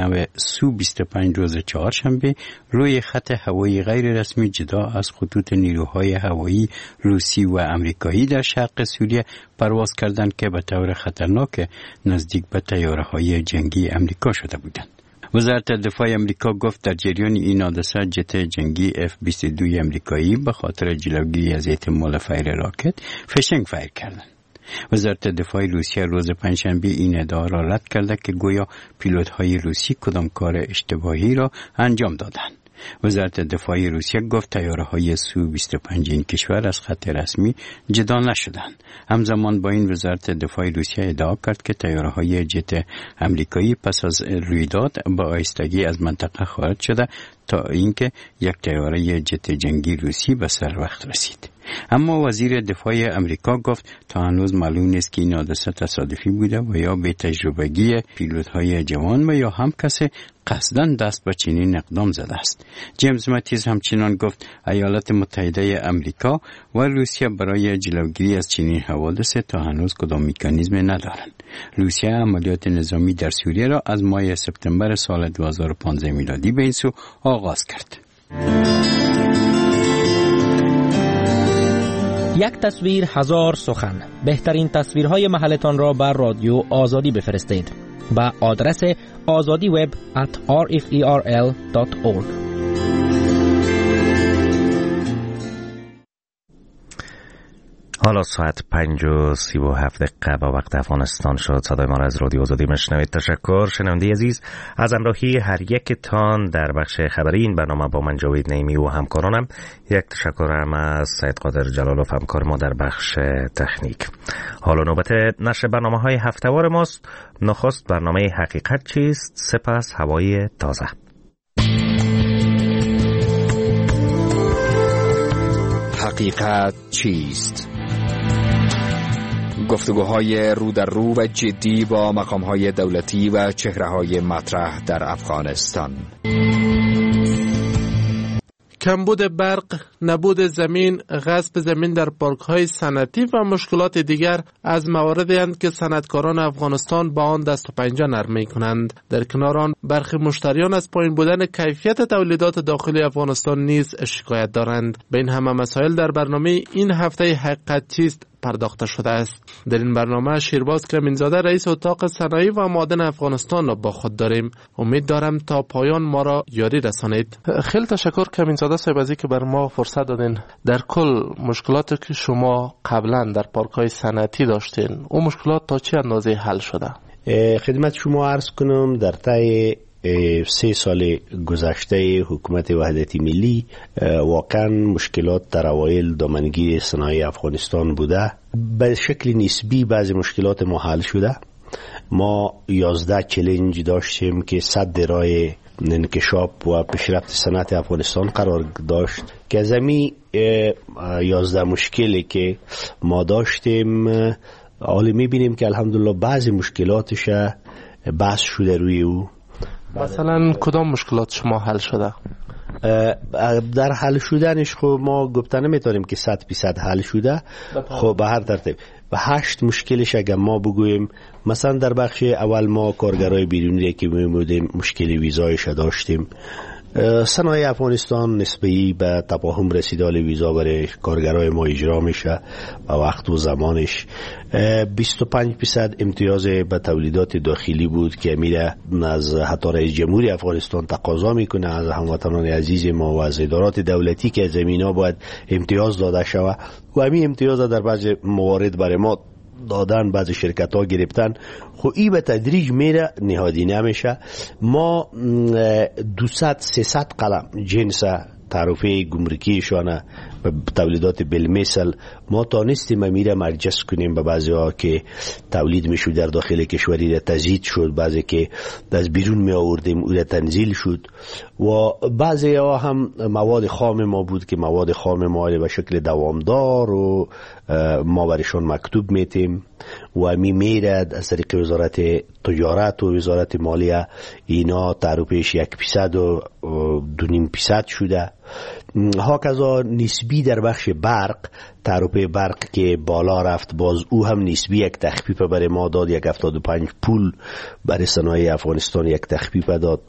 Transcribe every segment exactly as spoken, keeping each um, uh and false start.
نو سو بیست و پنج روز چهارشنبه روی خط هوایی غیر رسمی جدا از خطوط نیروهای هوایی روسی و امریکایی در شرق سوریه پرواز کردند که به طور خطرناک نزدیک به طیاره‌های جنگی امریکا شده بودند. وزارت دفاع امریکا گفت در جریان این حادثه جت جنگی اف بیست و دو امریکایی به خاطر جلوگیری از احتمال فیر راکت فشنگ فیر کردند. وزارت دفاع روسیه روز پنجشنبه این ادعا را رد کرده که گویا پیلوت‌های روسی کدام کار اشتباهی را انجام دادند. وزارت دفاع روسیه گفت طیاره‌های سو بیست و پنج این کشور از خط رسمی جدا نشدند. همزمان با این وزارت دفاع روسیه ادعا کرد که طیاره‌های جت امریکایی پس از رویداد با آهستگی از منطقه خارج شده تا اینکه یک طیاره جت جنگی روسی به سر وقت رسید. اما وزیر دفاع امریکا گفت تا هنوز معلوم نیست که این حادثه تصادفی بوده و یا به تجربگی پیلوت‌های جوان و یا هم کسی قصداً دست به چنین اقدام زده است. جیمز ماتیز همچنان گفت ایالات متحده امریکا و روسیه برای جلوگیری از چنین حوادث تا هنوز کدام مکانیزم ندارند. روسیه عملیات نظامی در سوریه را از ماه سپتامبر سال دو هزار و پانزده میلادی به این سو آغاز کرد. یک تصویر هزار سخن. بهترین تصویرهای محلتان را بر رادیو آزادی بفرستید با آدرس آزادی وب ات آر اف ای آر ال دات اورگ. حالا ساعت پنج و سی و هفت دقیقه با وقت افغانستان شد. صدای ما را از رادیو آزادی مشنوید. تشکر شنونده عزیز از همراهی هر یک تان در بخش خبری این برنامه با من جاوید نعیمی و همکارانم. یک تشکر هم از سید قادر جلالوف همکار ما در بخش تکنیک. حالا نوبت نشر برنامه های هفته‌وار ماست. نخست برنامه حقیقت چیست، سپس هوای تازه. حقیقت چیست؟ گفتگوهای رو در رو و جدی با مقام‌های دولتی و چهره‌های مطرح در افغانستان. کمبود برق، نبود زمین، غصب زمین در پارک‌های صنعتی و مشکلات دیگر از مواردی اند که صنعتکاران افغانستان با آن دست و پنجه نرم می‌کنند. در کنار آن برخی مشتریان از پایین بودن کیفیت تولیدات داخلی افغانستان نیز شکایت دارند. به این همه مسائل در برنامه این هفته حقیقت چیست پرداخته شده است. در این برنامه شیرباز کرمینزاده رئیس اتاق صنایع و معادن افغانستان را با خود داریم. امید دارم تا پایان ما را یاری رسانید. خیلی تشکر کرمینزاده صاحب از اینکه بر ما فرصت دادین. در کل مشکلاتی که شما قبلا در پارک‌های صنعتی داشتین، اون مشکلات تا چه اندازه حل شده؟ خدمت شما عرض کنم در طی سه سال گذشته حکومت وحدت ملی واقعا مشکلات در اوایل دامنگیر صنایع افغانستان بوده. به شکل نسبی بعضی مشکلات ما حل شده. ما یازده چالش داشتیم که صد راه انکشاف و پیشرفت صنعت افغانستان قرار داشت که از این یازده مشکلی که ما داشتیم حالا میبینیم که الحمدلله بعضی مشکلاتش بحث شده روی او. مثلا کدام مشکلات شما حل شده؟ در حل شدنش خب ما گفته نمیتونیم که صد فیصد حل شده. خب به هر ترتیب و هشت مشکلش اگر ما بگوییم، مثلا در بخش اول ما کارگرای بیرونی که میمودیم مشکل ویزایش داشتیم. صنایع افغانستان نسبی به تفاهم رسیده ویزا برای کارگرای ما اجرا میشه و وقت و زمانش. بیست و پنج درصد امتیاز به تولیدات داخلی بود که میره از حتی رئیس جمهوری افغانستان تقاضا میکنه از هموطنان عزیز ما و از ادارات دولتی که زمینا باید امتیاز داده شود و همین امتیاز در بعض موارد برای ما دادن، بعضی شرکت ها گرفتن. خب این به تدریج میره نهادی نمیشه. ما دویست سیصد قلم جنس تعرفه گمرکیشانه و تولیدات بالمثل ما تانستیم میره مرجس کنیم به بعضی ها که تولید میشود در داخل کشوری را تزیید شد، بعضی که از بیرون می آوردیم او را تنزیل شد و بعضی ها هم مواد خام ما بود که مواد خام ما به شکل دوامدار و ما برشان مکتوب میتیم و می میرد از طریق وزارت تجارت و وزارت مالیه اینا تعرفهش یک فیصد و دو نیم فیصد شده. هاکذا نسبی در بخش برق تعرفه برق که بالا رفت، باز او هم نسبی یک تخفیف برای ما داد، یک هفتاد و پنج پول برای صنایع افغانستان یک تخفیف داد.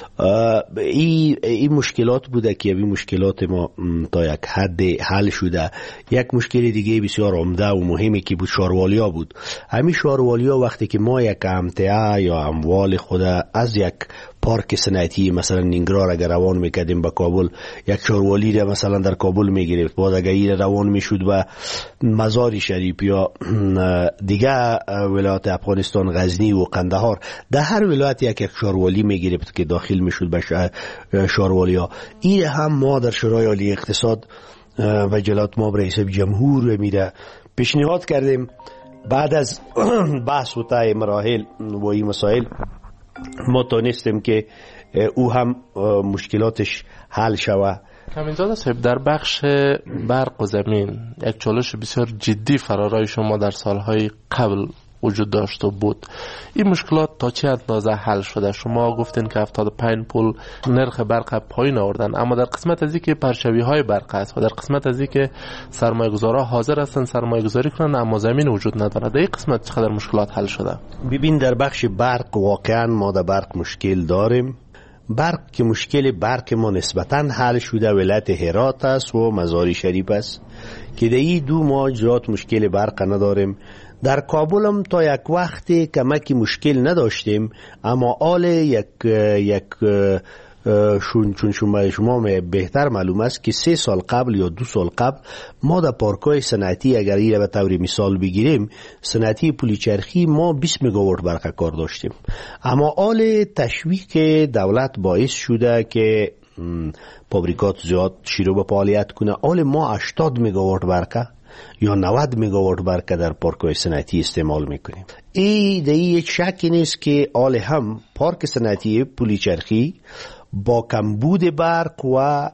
این این مشکلات بوده که این مشکلات ما تا یک حد حل شده. یک مشکل دیگه بسیار عمده و مهمی که بود شاروالیا بود. همین شاروالیا وقتی که ما یک امتعه یا اموال خود از یک پارک صنعتی مثلا نینگرار اگر روان میکردیم به کابل، یک شاروالی را مثلا در کابل میگرفت، بعد اگر این روان میشد و مزار شریف یا دیگه ولایت افغانستان غزنی و قندهار، در هر ولایت یک یک شاروالی میگرفت که داخل میشد به شاروالیا. این هم ما در شورای عالی اقتصاد و جلالت مآب رئیس جمهور میره پیشنهاد کردیم بعد از بحث و طی مراحل و این مسائل ما تانستیم که او هم مشکلاتش حل شود. کامینزاده صاحب، در بخش برق و زمین یک چالش بسیار جدی فرارای شما در سالهای قبل وجود داشت و بود. این مشکلات تا چه اندازه حل شده؟ شما گفتین که هفتاد و پنج پول نرخ برق پایین آوردن، اما در قسمت از اینکه پرچوی های برق است و در قسمت از اینکه سرمایه گذارا حاضر هستن سرمایه گذاری کنن اما زمین وجود نداره، در این قسمت چقدر مشکلات حل شده؟ ببین در بخش برق واقعا ما در برق مشکل داریم. برق که مشکل برق ما نسبتا حل شده ولایت هرات است و مزار شریف است که در این دو ماجرات مشکل برق نداریم. در کابل هم تا یک وقتی کمکی مشکل نداشتیم، اما آل یک یک شون چون شما شما بهتر معلوم است که سه سال قبل یا دو سال قبل ما در پارکای صنعتی اگر این به طور مثال بگیریم، صنعتی پولیچرخی ما بیست مگاوات برق کار داشتیم، اما آل تشویق دولت باعث شده که فابریکات زیاد شروع به فعالیت کنه. آل ما هشتاد مگاوات برق یا نود مگاوات برق در پارک‌های صنعتی استعمال میکنیم. این دیگه یک شکی نیست که آل هم پارک صنعتی پولیچرخی با کمبود برق و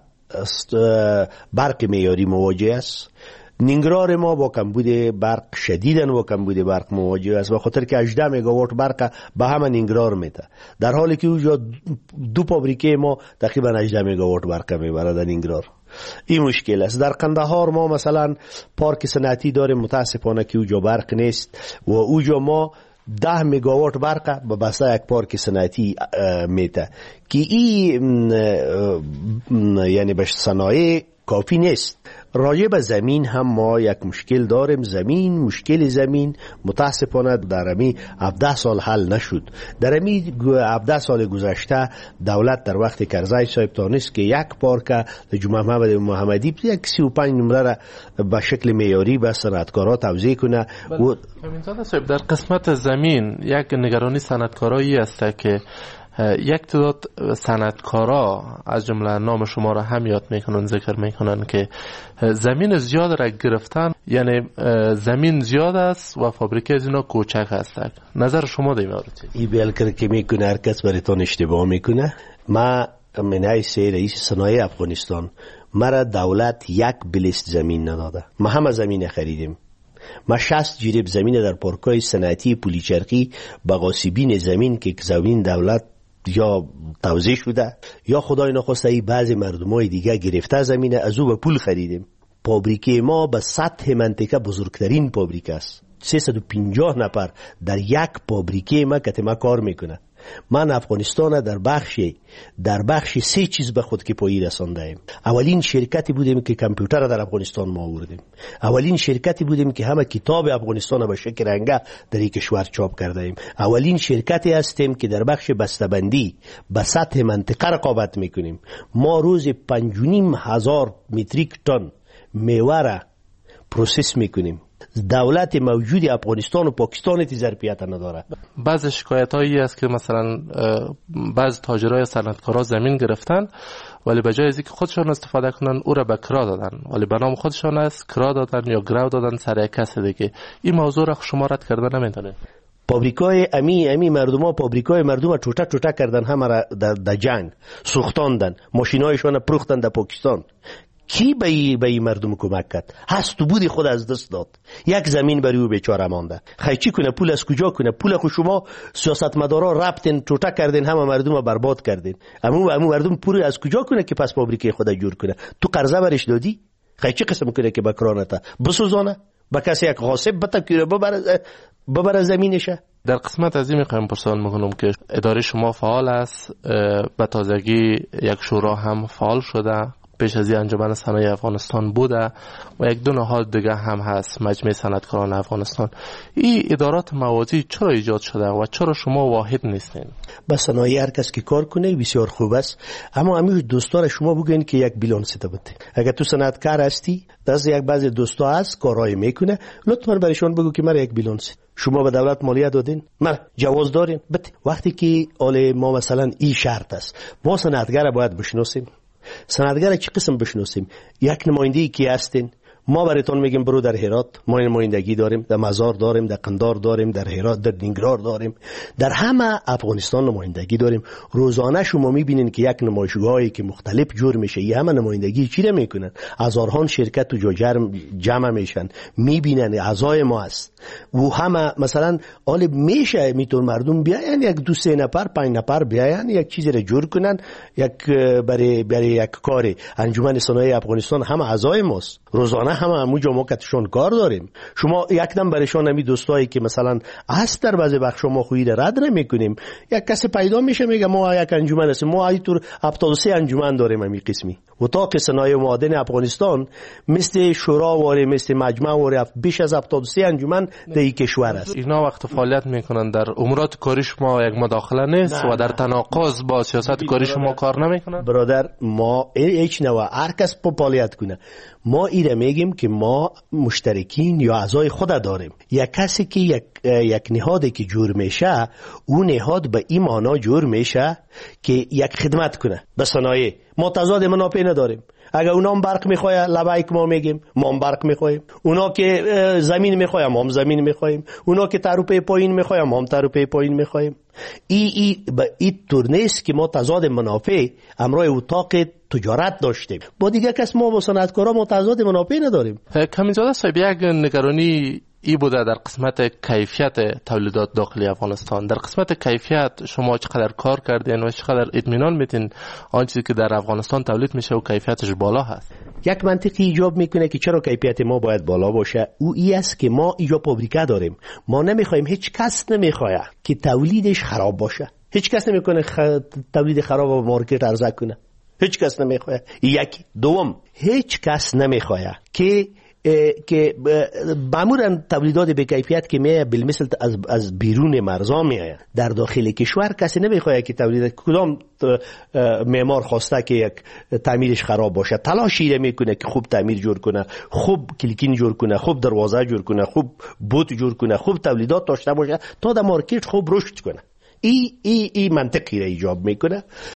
برق معیاری مواجه است. نینگرار ما با کمبود برق شدیدن و کمبود برق مواجه است، به خاطر که هجده مگاوات برق به همه نینگرار میده، در حالی که اونجا دو فابریکه ما تقریبا هجده مگاوات برق میبره در نینگرار. این مشکل است. در قندهار ما مثلا پارک صنعتی داریم، متاسفانه که اونجا برق نیست و اونجا ما ده مگاوات برق به بسته یک پارک صنعتی میده که این یعنی به صنایع کافی نیست. راجع به زمین هم ما یک مشکل داریم. زمین مشکل زمین متاسفانه در امی هفده سال حل نشد. در امی هفده سال گذشته دولت در وقت کرزی صاحب تانست که یک پارک جمعه محمد محمدی یک سی و پنج نمره را به شکل معیاری به صنعتکارا توزیع کنه. و کامینزاده صاحب، در قسمت زمین یک نگرانی صنعتکارایی است که یک تعداد صنعتکارا از جمله نام شما را هم یاد میکنن، ذکر میکنن که زمین زیاد را گرفتن، یعنی زمین زیاد است و فابریکه از اینا کوچک هست. نظر شما در این مورد چیه؟ این بیلکر که میکنه هر کس برایتان اشتباه میکنه. ما من حیث رئیس صنایع افغانستان مرا دولت یک بلیست زمین نداده. ما همه زمین خریدیم. ما شصت جریب زمین در پارکای صنعتی پولیچرخی به غاصبین زمین که زمین دولت یا توزیع شده یا خدای نخواسته ای بعضی مردمای دیگه گرفته زمینه، از او به پول خریدیم. فابریکه ما به سطح منطقه بزرگترین فابریکه است. سیصد و پنجاه نفر در یک فابریکه ما که ما کار میکنه. من افغانستان در بخش در بخش سه چیز به خود که پایی رسانده ایم. اولین شرکتی بودیم که کامپیوتر در افغانستان ما آوردیم. اولین شرکتی بودیم که همه کتاب افغانستان به شکل رنگه در این کشور چاپ کرده ایم. اولین شرکتی هستیم که در بخش بسته‌بندی به سطح منطقه رقابت میکنیم. ما روز پنج و نیم هزار متریک تن میوه را پروسس میکنیم. دولت موجود افغانستان و پاکستان تی ظرفیت نداره. بعضی شکایت هایی است که مثلا بعض تاجرای صنعتکارا زمین گرفتن ولی به جای از اینکه خودشان استفاده کنن او را به کرا دادن، ولی به نام خودشان است کرا دادن یا گرو دادن سر یک کس دیگه. این موضوع را شما رد کردن نمیتونه. فابریکای امی امی مردما فابریکای مردم چوټه چوټه کردن، همه را در جنگ سوختاندن، ماشینایشان پروختن در پاکستان. کی به ای به ای مردم کمک کرد؟ هست تو بودی خود از دست داد. یک زمین برای او بیچاره مانده. خیلی چی کنه؟ پول از کجا کنه؟ پول خو شما سیاستمدارا رفتن توټه کردین، همه مردم رو برباد کردین. اما اما مردم پول از کجا کنه که پس فابریکه خود جور کنه؟ تو قرضه برش دادی؟ خیلی چی قسم کنه که بکرانتا بسوزانه با کسی یک غاصب بتکیره ببره ببره زمینشه. در قسمت از این میخوایم پرسان میکنم که اداره شما فعال است، به تازگی یک شورا هم فعال شده، پیش از این انجمن صنایع افغانستان بوده و یک دو نهاد دیگه هم هست، مجمع صنعتکاران افغانستان. این ادارات موازی چرا ایجاد شده و چرا شما واحد نیستین؟ با صنایع هر کس که کار کنه بسیار خوب است، اما همیشه دوستار شما بگین که یک بیلانس بده. اگر تو صنعتکار هستی، دست یک بعضی دوستا هست کارهای میکنه، لطفا برایشون بگو که مرا یک بیلانس شما به دولت مالیه دادین، من جواز دارین بده. وقتی که آل ما مثلا این شرط است، ما صنعتگر باید بشناسیم. صنعتگر چه قسم بشناسیم؟ یک نمایندگی کی هستین؟ ما براتون میگیم برو در هرات، ما نمایندگی داریم، در مزار داریم، در قندار داریم، در هرات، در نینگرار داریم، در همه افغانستان نمایندگی داریم. روزانه شما میبینین که یک نمایشگاهی که مختلف جور میشه، این همه نمایندگی چی رو میکنن؟ هزاران شرکت تو جمع میشن، میبینن اعضای ما است و همه مثلا حال میشه میتون مردم بیاین یک دو سه نفر پنج نفر بیاین یک چیزی رو جور کنن، یک برای برای یک کاری. انجمن صنایع افغانستان همه اعضای ماست، روزانه همه همونجا ما کتشون کار داریم. شما یک دم برشان همی دوستایی که مثلا هست در بعضی وقت شما خویی رد نمیکنیم، یک کسی پیدا میشه میگه ما یک انجمن هستیم، ما اینطور هفتاد و سه انجمن داریم همی قسمی. و تا که صنایع معدن افغانستان مثل شورا واره، مثل مجمع واره، بیش از هفتاد و سه انجمن در این کشور است. اینا وقت فعالیت میکنن در امورات کاری شما یک مداخله نیست و در تناقض با سیاست کاری شما کار نمیکنن؟ برادر ما هیچ نوع هر کس فعالیت کنه، ما ایره میگیم که ما مشترکین یا اعضای خود داریم. یک کسی که یک یک نهادی که جور میشه، اون نهاد به این معنا جور میشه که یک خدمت کنه به صنایع. ما تضاد منافع نداریم. اگر اونا هم برق میخواه لبایک ما میگیم ما هم برق میخوایم، اونا که زمین میخواه ما هم زمین میخوایم، اونا که تروپه پایین میخواه ما هم تروپه پایین میخوایم. ای ای با این طور نیست که ما تضاد منافع امرای اتاق تجارت داشتیم با دیگه کس. ما با صنعتکارا ما تضاد منافع نداریم. کمیزاده صاحب، یک نگرانی ای بوده در قسمت کیفیت تولیدات داخلی افغانستان. در قسمت کیفیت شما چقدر کار کردین و چقدر اطمینان میتین آن چیزی که در افغانستان تولید میشه و کیفیتش بالا هست؟ یک منطقی ایجاب میکنه که چرا کیفیت ما باید بالا باشه. او ای است که ما اینجا فابریکه داریم، ما نمیخوایم، هیچ کس نمیخواد که تولیدش خراب باشه. هیچ کس نمیکنه خ... تولید خراب و مارکت عرضه کنه، هیچ کس نمیخواد. یک دوم، هیچ کس نمیخواد که که معمولا تولیدات به کیفیت که میه بالمثل از از بیرون مرزا میآید در داخل کشور کسی نمیخواد که تولید. کدام معمار خواسته که یک تعمیرش خراب باشه؟ تلاشی میکنه که خوب تعمیر جور کنه، خوب کلیکین جور کنه، خوب دروازه جور کنه، خوب بوت جور کنه، خوب تولیدات داشته باشه تا در مارکت خوب رشد کنه. ای ای ای منطقی را ایجاب میکنه.